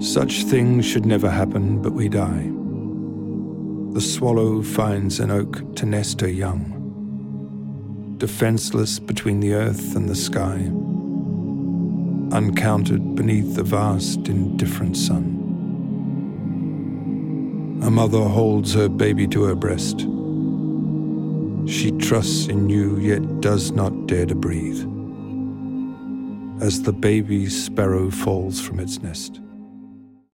Such things should never happen, but we die. The swallow finds an oak to nest her young, defenseless between the earth and the sky, uncounted beneath the vast, indifferent sun. A mother holds her baby to her breast. She trusts in you, yet does not dare to breathe, as the baby sparrow falls from its nest.